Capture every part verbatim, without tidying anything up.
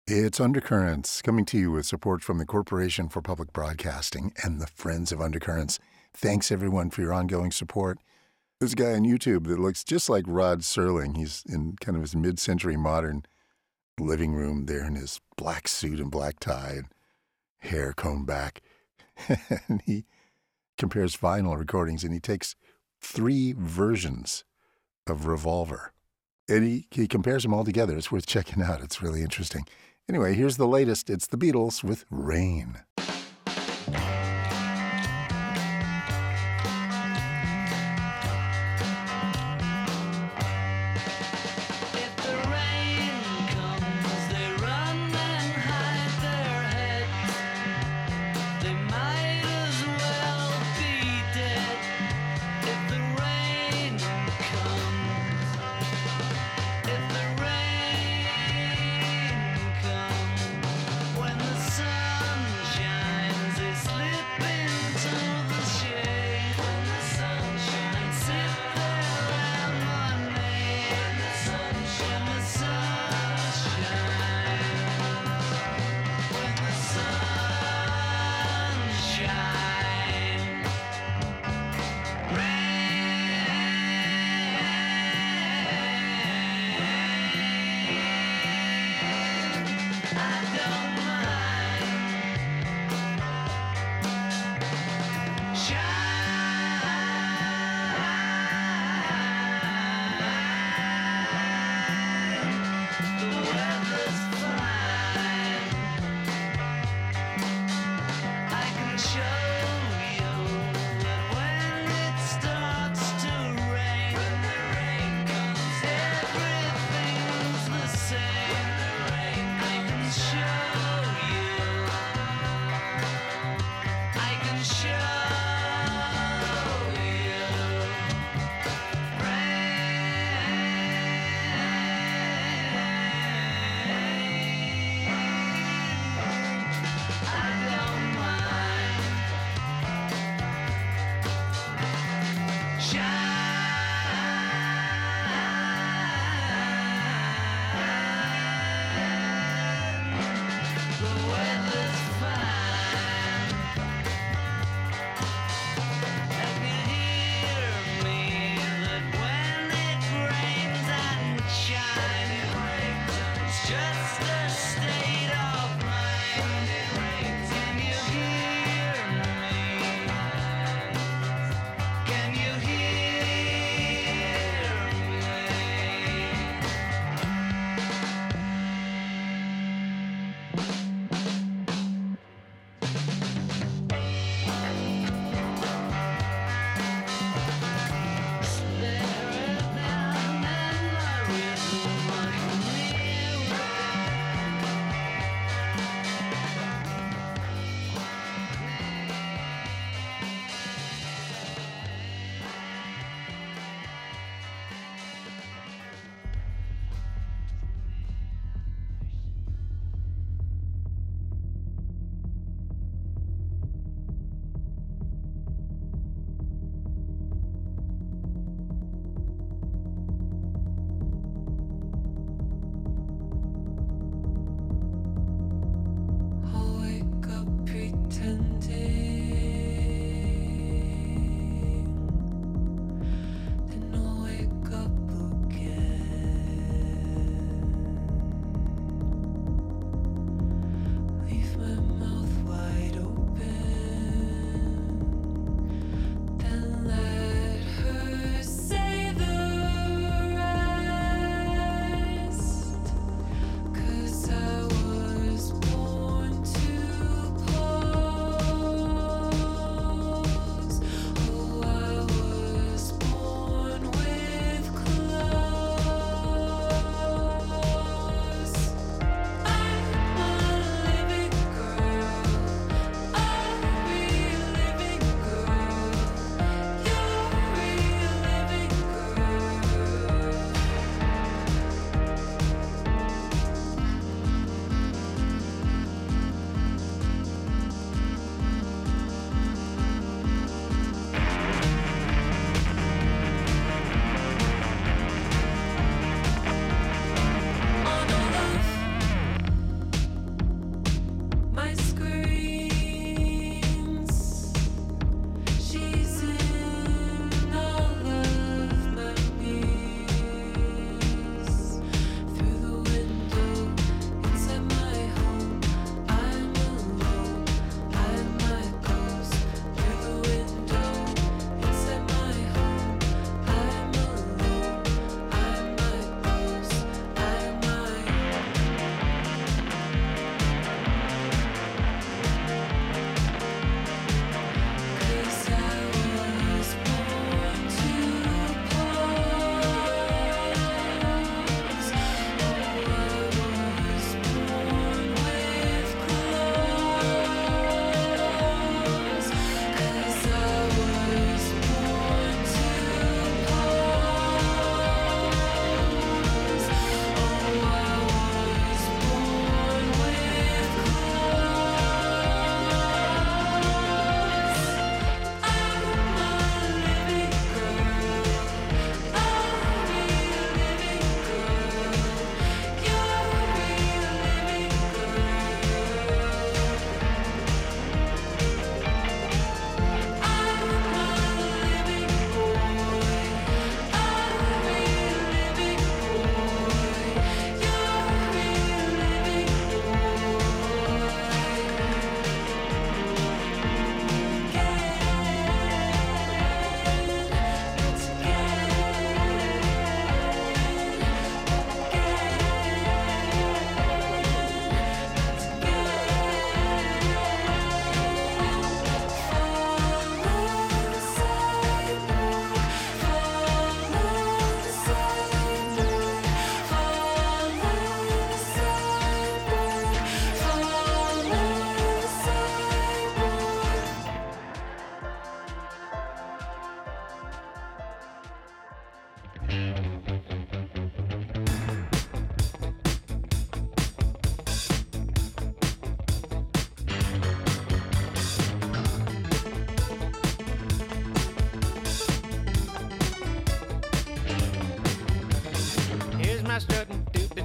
It's Undercurrents, coming to you with support from the Corporation for Public Broadcasting and the Friends of Undercurrents. Thanks, everyone, for your ongoing support. There's a guy on YouTube that looks just like Rod Serling. He's in kind of his mid-century modern living room there in his black suit and black tie and hair combed back. And he compares vinyl recordings, and he takes three versions of Revolver. And he, he compares them all together. It's worth checking out. It's really interesting. Anyway, here's the latest. It's the Beatles with Rain. When the sun shines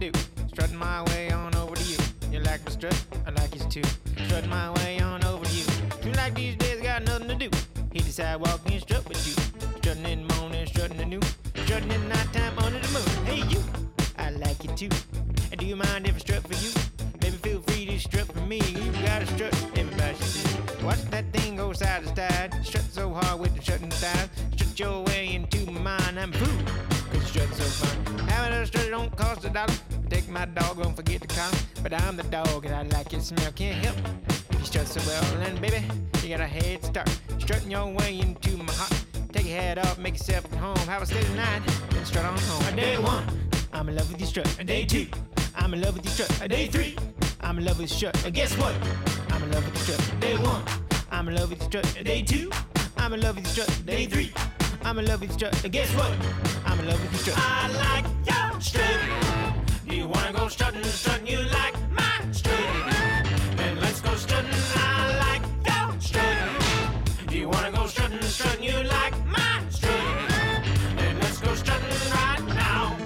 do. Strutting my way on over to you. You like my strut? I like yours too. Strutting my way on over to you. Seems like these days got nothing to do. Hit the sidewalk and strut with you. Strutting in the morning, strutting at noon. Strutting in the nighttime under the moon. Hey you, I like you too. And do you mind if I strut for you? Baby, feel free to strut for me. You gotta strut, everybody should do. Watch that thing go side to side. Strut so hard with the strutting thighs. Strut your way into my mind. I'm through, cause strutting so fun. Having a strut don't cost a dollar. Take my dog, don't forget to call. But I'm the dog and I like your smell. Can't help it. You strut so well, and baby, you got a head start. Strutting your way into my heart. Take your head off, make yourself at home. Have a steady night, then strut on home. Day one, I'm in love with your strut. Day two, I'm in love with your strut. Day three, I'm in love with your strut. Guess what? I'm in love with your strut. Day one, I'm in love with your strut. Day two, I'm in love with your strut. Day three, I'm in love with your strut. Guess what? I'm in love with your strut. I like your strut. Do you wanna go strutting, strutting? You like my strut? Then let's go strutting. I like your strut. Do you wanna go strutting, strutting? You like my strut? Then let's go strutting right now.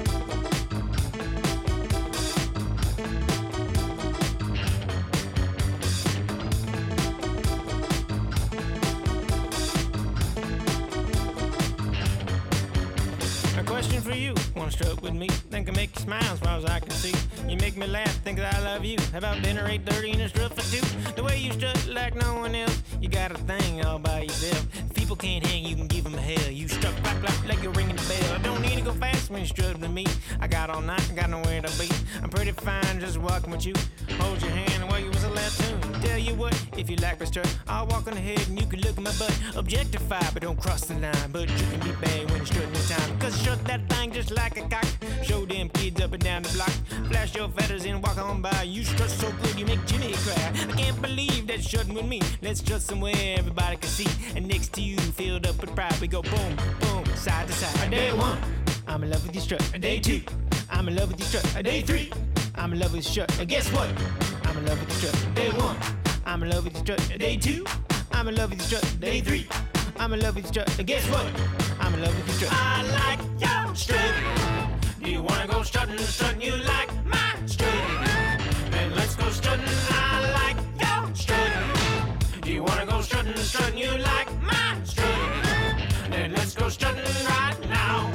A question for you, wanna strut with me? Think I make you smile as far as I can see. You make me laugh, think that I love you. How about dinner eight thirty and a strut for two? The way you strut like no one else. You got a thing all by yourself. If people can't hang, you can give them hell. You strut clap clap like you're ringing the bell. I don't need to go fast when you strut with me. I got all night, I got nowhere to be. I'm pretty fine just walking with you. Hold your hand while you was a last tune. Tell you what, if you like my strut, I'll walk on ahead and you can look at my butt. Objectify, but don't cross the line. But you can be bad when you're strutting in time. Cause strut that thing just like a cock. Show them kids up and down the block. Flash your feathers and walk on by. You strut so good you make Jimmy cry. I can't believe that strutting with me. Let's strut somewhere everybody can see. And next to you, filled up with pride, we go boom, boom, side to side. Day one, I'm in love with your strut. Day two, I'm in love with your strut. Day three, I'm in love with your strut. And guess what? I'm in love with your strut. Day one, I'm in love with your strut. Day two, I'm in love with your strut. Day three, I'm in love with your strut. And guess what? I'm in love with your strut. I like your strut. Do you wanna go strutting, strutting? You like my strut? Then let's go strutting. I like your strut. Do you wanna go strutting, strutting? You like my strut? Then let's go strutting right now.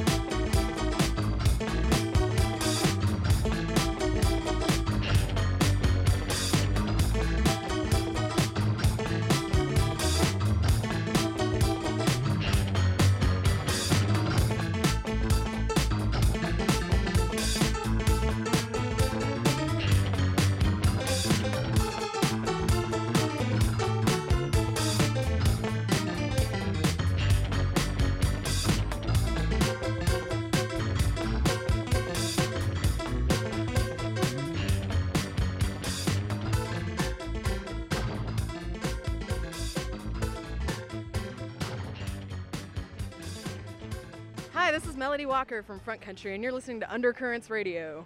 Hi, this is Melody Walker from Front Country, and you're listening to Undercurrents Radio.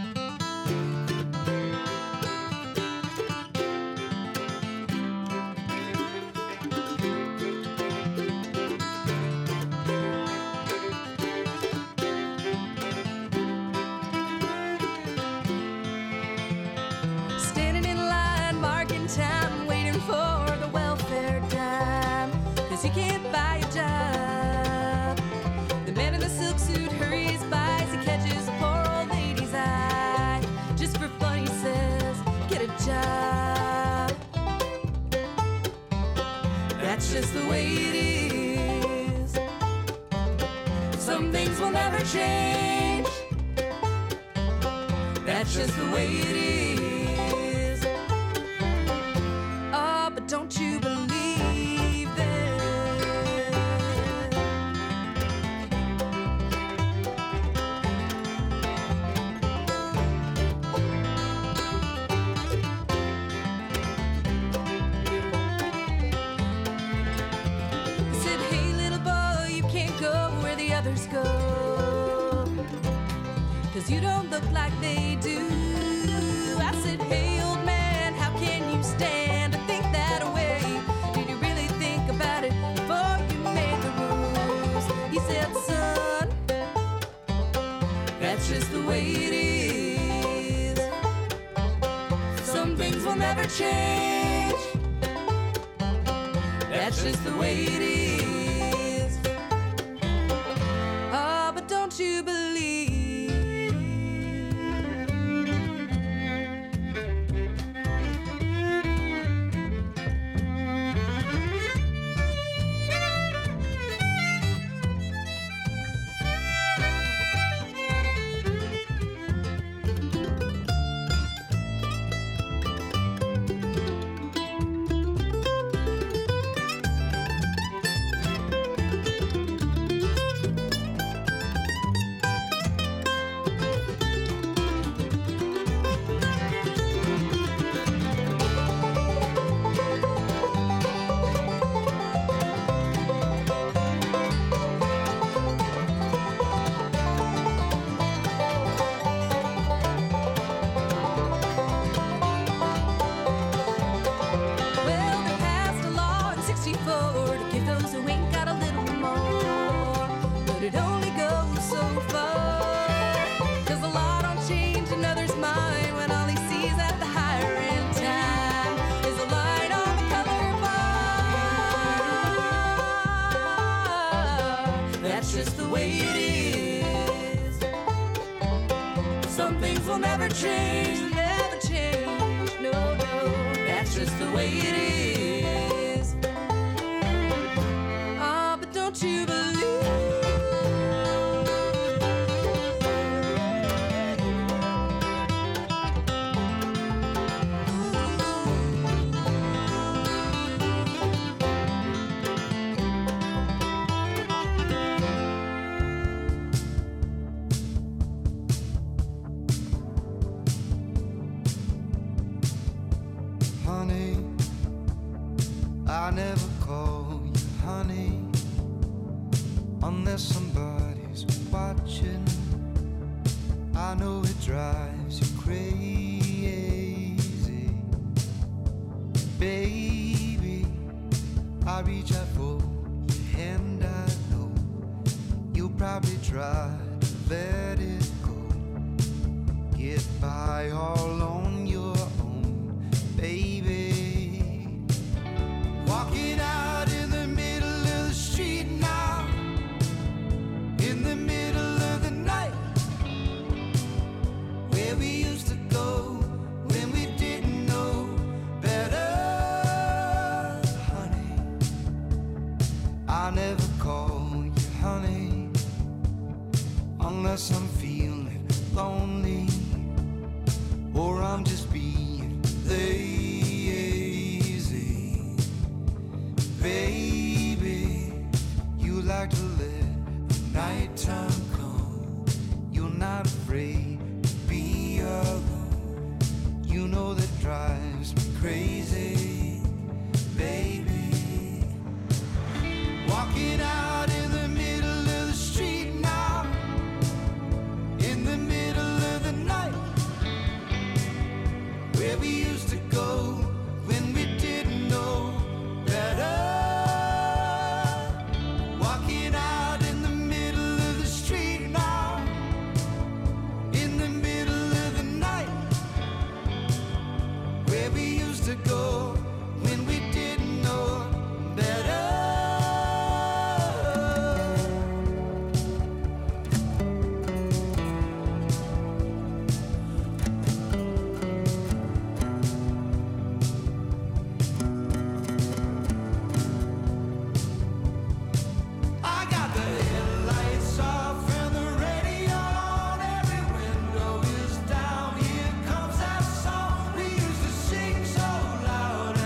Standing in line, marking time, waiting for the welfare dime, 'cause you can't buy a job. The man in the silk suit hurries by as he catches a poor old lady's eye. Just for fun, he says, get a job. That's just the way it is. Some things will never change. That's just the way it is. Oh, but don't you believe it? He said, hey little boy, you can't go where the others go, 'cause you don't look like they do. I said, hey old man, how can you stand to think that way? Did you really think about it before you made the rules? He said, son, that's just the way it is. things will never change. That's just the way it is. Ah, but don't you believe? Change, never change, no, no, that's just the way it is. Ah, but don't you believe? I never call you honey unless somebody's watching. I know it drives you crazy, baby. I reach out for your hand, I know you'll probably try to let it go. Get by all on your own, baby. Walking out in the middle of the street now, in the middle of the night, where we used to go when we didn't know better, honey. I never call you honey unless I'm feeling lonely or I'm just being lazy. Baby, you like to let the nighttime come. You're not afraid to be alone. You know that drives me crazy, baby. Walking out in the middle of the street now, in the middle of the night, where we used to go when we didn't know better. To go when we didn't know better. I got the headlights off and the radio on, every window is down. Here comes that song we used to sing so loud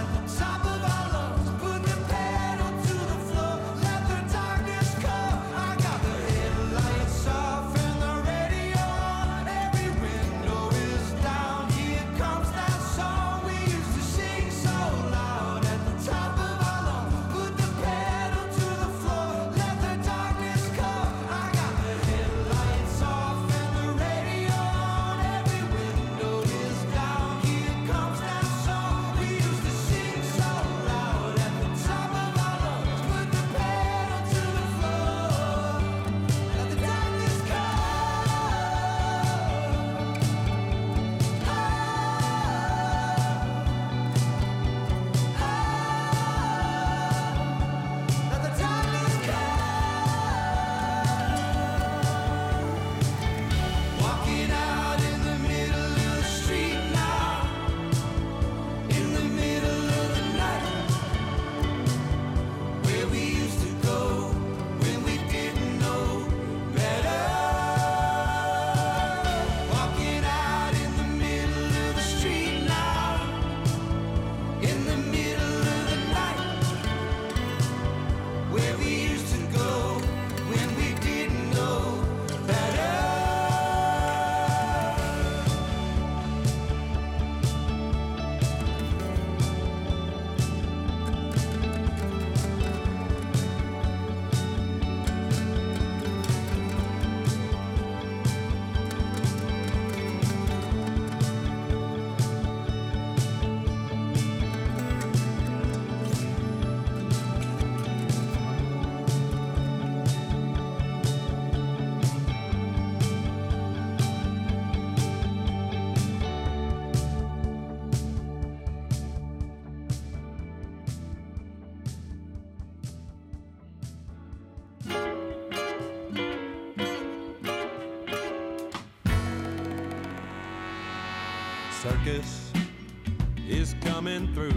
circus is coming through.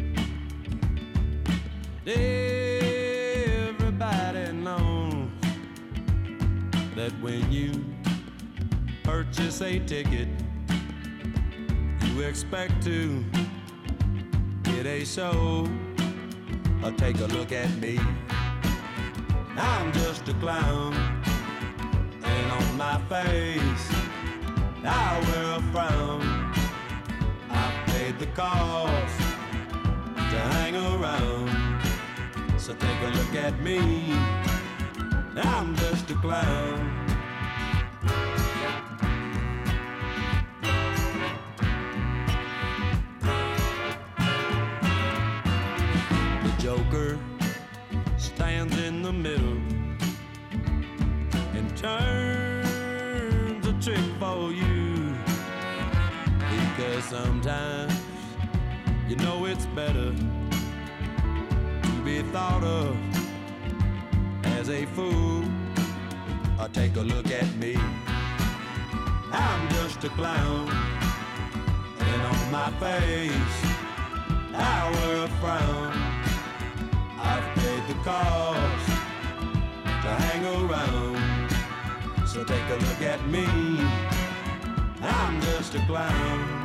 Everybody knows that when you purchase a ticket, you expect to get a show. Or take a look at me. I'm just a clown, and on my face I wear a frown. I paid the cost to hang around, so take a look at me. I'm just a clown. Joker stands in the middle and turns a trick for you, because sometimes you know it's better to be thought of as a fool. Or take a look at me. I'm just a clown, and on my face I wear a frown. I've paid the cost to hang around, so take a look at me. I'm just a clown.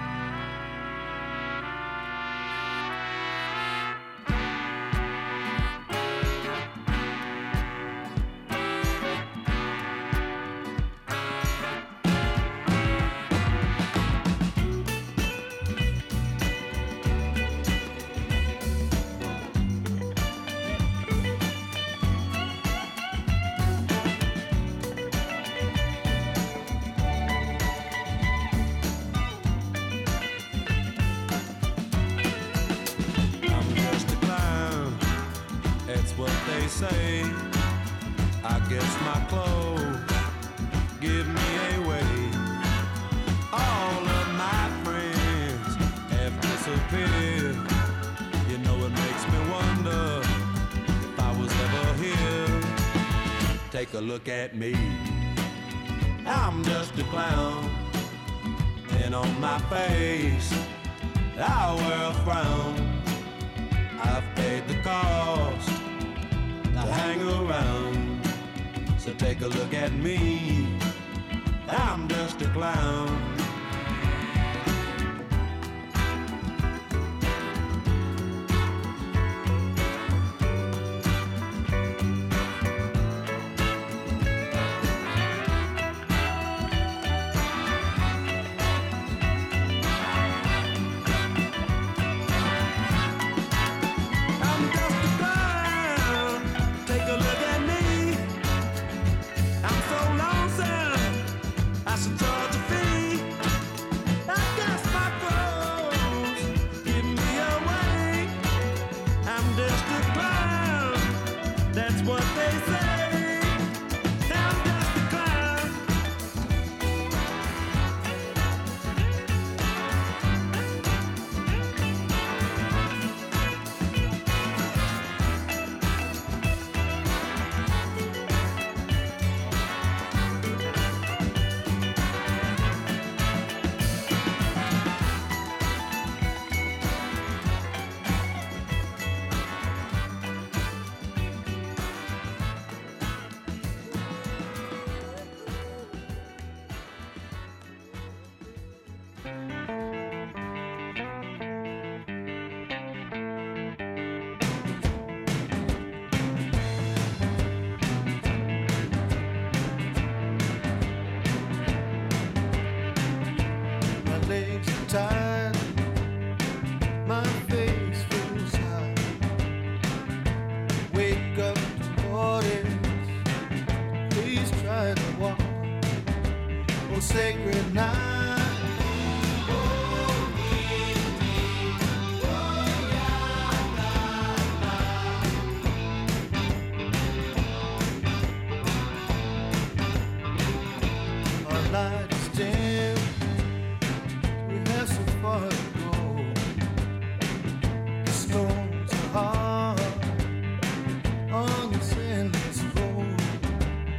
Say, I guess my clothes give me away. All of my friends have disappeared. You know it makes me wonder if I was ever here. Take a look at me. I'm just a clown, and on my face I wear a frown. I've paid the cost to hang around, so take a look at me. I'm just a clown.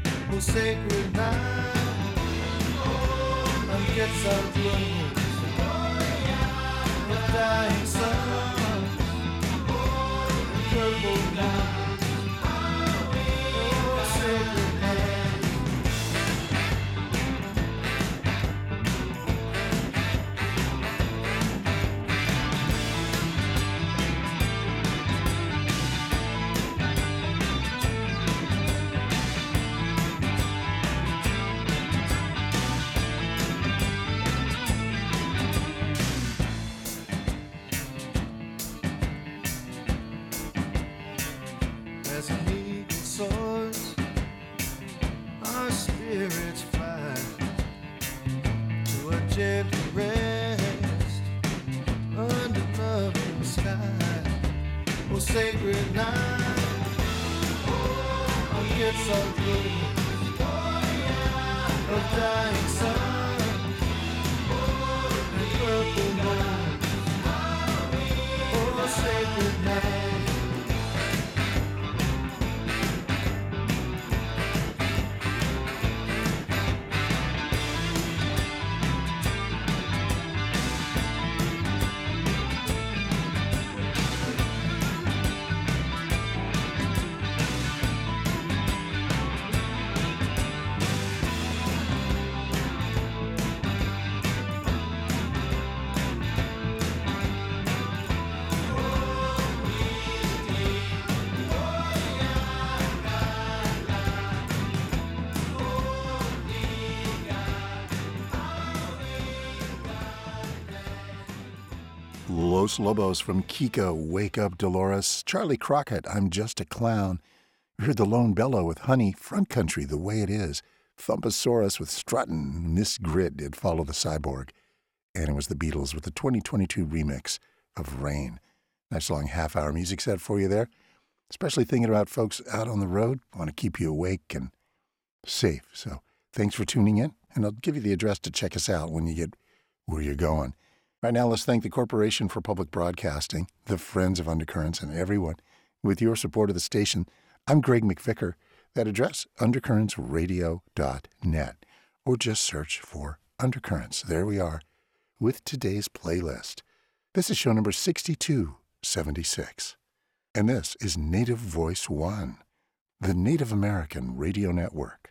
Sacred night, and get some clothes. dying sun, purple night, oh, sacred night. As an eagle soars, our spirits fly to a gentle rest under loving sky. Oh, sacred night, I'll get so close of dying sun and purple moon. Oh, sacred night. Los Lobos from Kiko, Wake Up Dolores, Charlie Crockett, I'm Just a Clown. We heard the Lone Bellow with Honey, Front Country, The Way It Is. Thumposaurus with Struttin', Miss Grit did Follow the Cyborg. And it was the Beatles with the twenty twenty-two remix of Rain. Nice long half-hour music set for you there. Especially thinking about folks out on the road. Want to keep you awake and safe. So thanks for tuning in. And I'll give you the address to check us out when you get where you're going. Right now, let's thank the Corporation for Public Broadcasting, the Friends of Undercurrents, and everyone. With your support of the station, I'm Greg McVicker. That address, undercurrents radio dot net. Or just search for Undercurrents. There we are, with today's playlist. This is show number sixty-two seventy-six. And this is Native Voice One, the Native American Radio Network.